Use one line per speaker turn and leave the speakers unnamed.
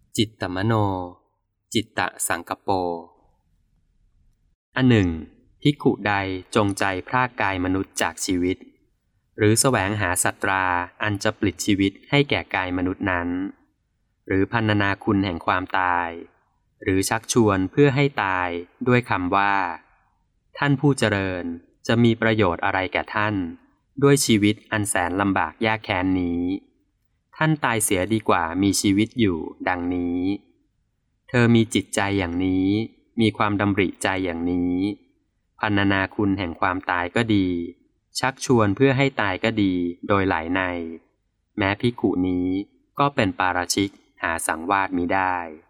จิตตมโนจิตตสังกปโปอันหนึ่งภิกขุใดจงใจพรากกายมนุษย์จากชีวิตหรือแสวงหาสัตราอันจะปลิดชีวิตให้แก่กายมนุษย์นั้นหรือพรรณนาคุณแห่งความตายหรือชักชวนเพื่อให้ตายด้วยคำว่าท่านผู้เจริญจะมีประโยชน์อะไรแก่ท่านด้วยชีวิตอันแสนลำบากยากแค้นนี้ท่านตายเสียดีกว่ามีชีวิตอยู่ดังนี้เธอมีจิตใจอย่างนี้มีความดำริใจอย่างนี้พรรณนาคุณแห่งความตายก็ดีชักชวนเพื่อให้ตายก็ดีโดยหลายในแม้ภิกขุนี้ก็เป็นปาราชิกหาสังวาสมิได้